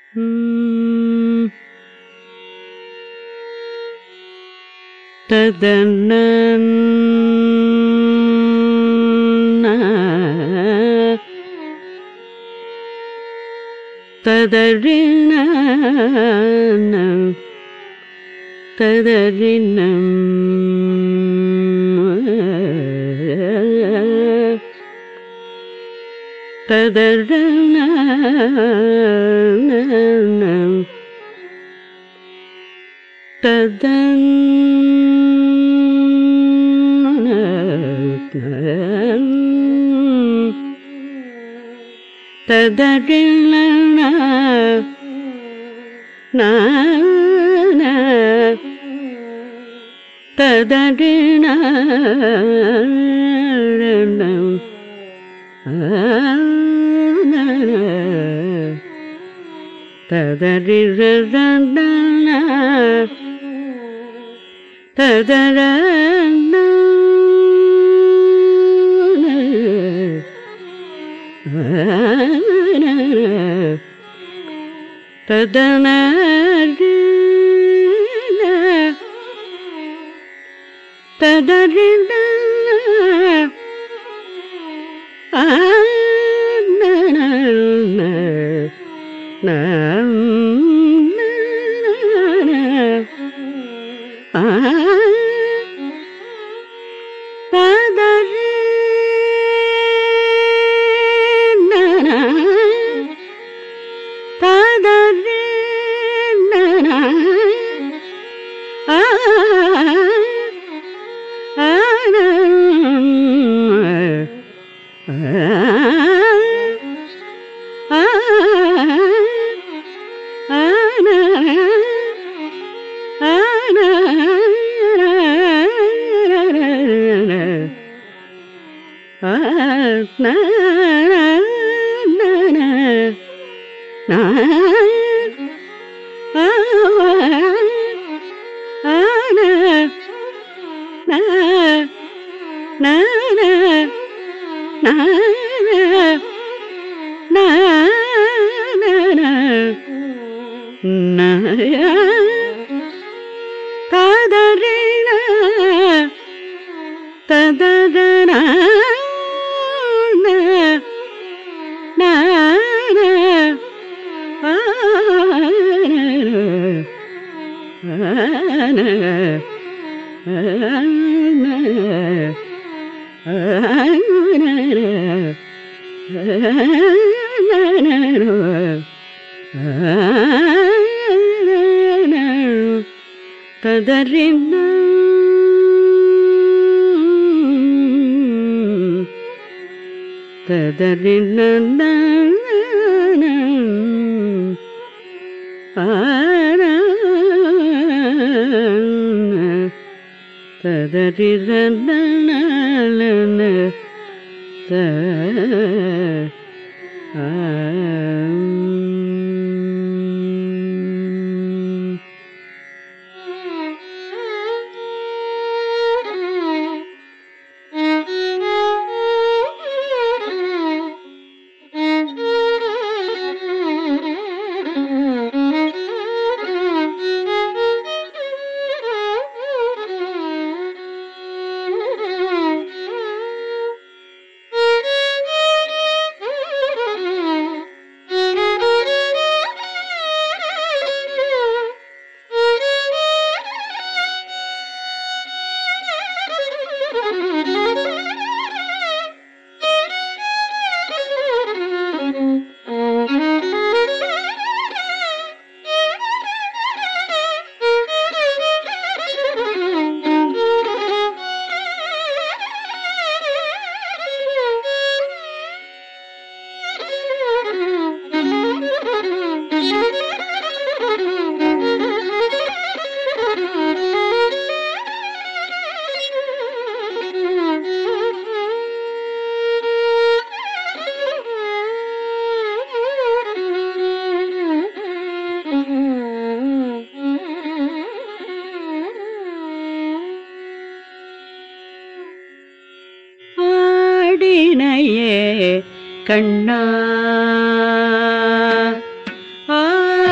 கண்ணா ஆடினையே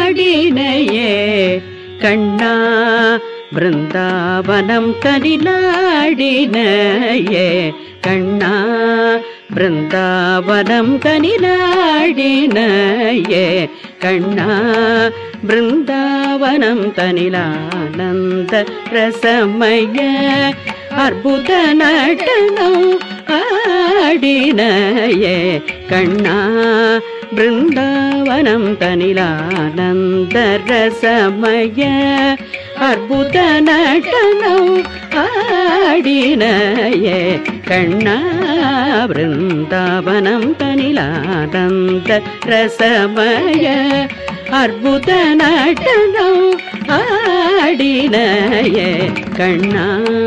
ஆடினையே கண்ணா பிருந்தாவனம் தனிலாடினையே கண்ணா பிருந்தாவனம் தனிலாடினையே கண்ணா பிருந்தாவனம் தனிலானந்த ரசமய அற்புத நடனம் ஆடினையே கண்ணா பிருந்தாவனம் தனிலானந்த ரசமய அற்புத நடனம் ஆடினையே கண்ணா பிருந்தாவனம் தனிலானந்த ரசமய அற்புத நடனம் ஆடினையே கண்ணா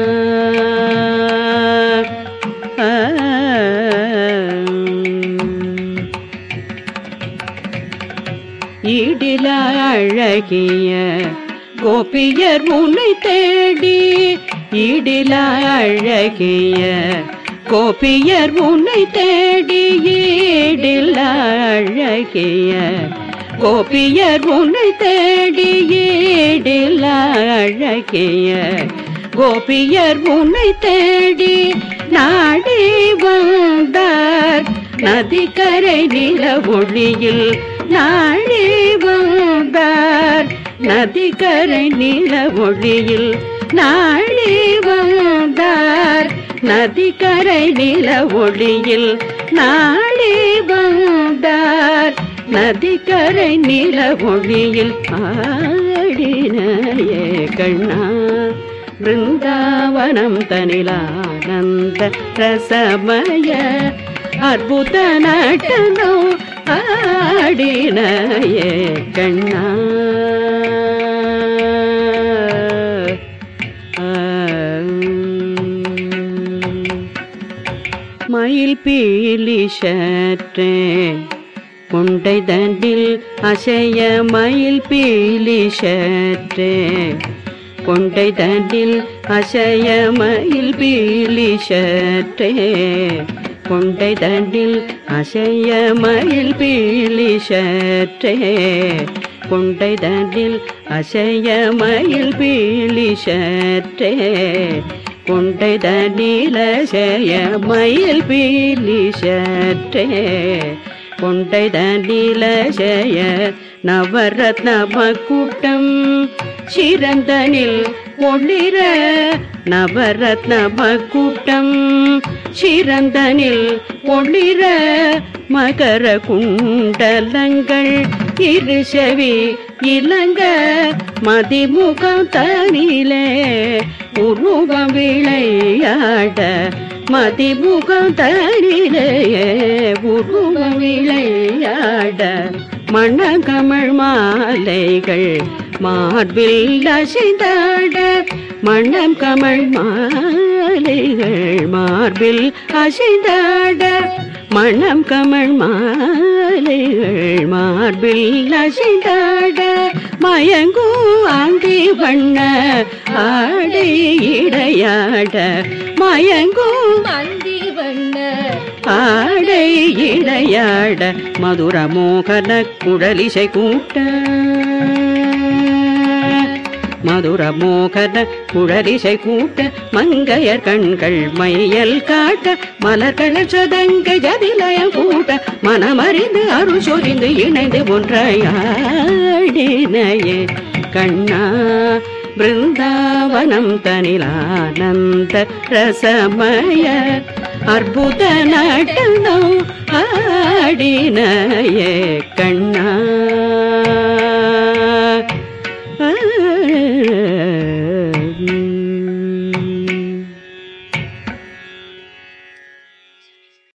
ஈடில அழகிய கோபியர் உன்னை தேடி ஈடில அழகிய கோபியர் உன்னை தேடி ஈடில அழகிய கோபியர் உன்னை தேடி ஈடில அழகிய கோபியர் உன்னை தேடி நாடி வந்தார் நதிக்கரை நில ஒளியில் நாடி வந்தார் நதிக்கரை நில ஒளியில் நாடி வந்தார் நதிக்கரை நில ஒளியில் நாடி வந்தார் நதிக்கரை நில ஒளியில் ஆடினையே கண்ணா பிருந்தாவனம் தனிலானந்த ரசமய அற்புத நடனம் ஆடினையே கண்ணா மயில் பீலி சற்றே கொண்டை தண்டில் அசைய மயில் பீலி சற்றே கொண்டை தண்டில் அசைய மயில் பீலி சற்றே கொண்டை தண்டில் அசைய மயில் பீலி சற்றே கொண்டை தண்டில் அசைய மயில் பீலி சற்றே கொண்டை தண்டில் அசைய மயில் பீலி சற்றே கொண்டை தண்டில் அசைய நவரத்ன மகுடம் சிறந்தனில் ஒளிர நவரத்ன மகுடம் சிறந்தனில் ஒளிர மகர குண்டலங்கள் இருசவி இலங்க மதிமுகம் தனிலே உருவம் விளையாட மதிமுகம் தனிலே உருவம் விளையாட மணகமழ் மாலைகள் மார்பில் அசைந்தாட மணம் கமழ் மாலைகள் மார்பில் அசைந்தாட மணம் கமழ் மாலைகள் மார்பில் அசைந்தாட மயங்கும் ஆந்தி வண்ண ஆடை இடையாட மயங்கும் ஆந்தி வண்ண ஆடை இடையாட மதுர மோகன குழலிசை கூட்ட மதுர மோகன குழலிசை கூட்ட மங்கையர் கண்கள் மையல் காட்ட மலர்கள சதங்க ஜதிலயம் கூட்ட மனமறிந்து அருள் சொரிந்து இணைந்து ஒன்றையாடினையே கண்ணா பிருந்தாவனம் தனிலானந்த ரசமய அற்புத நடனம் ஆடினையே கண்ணா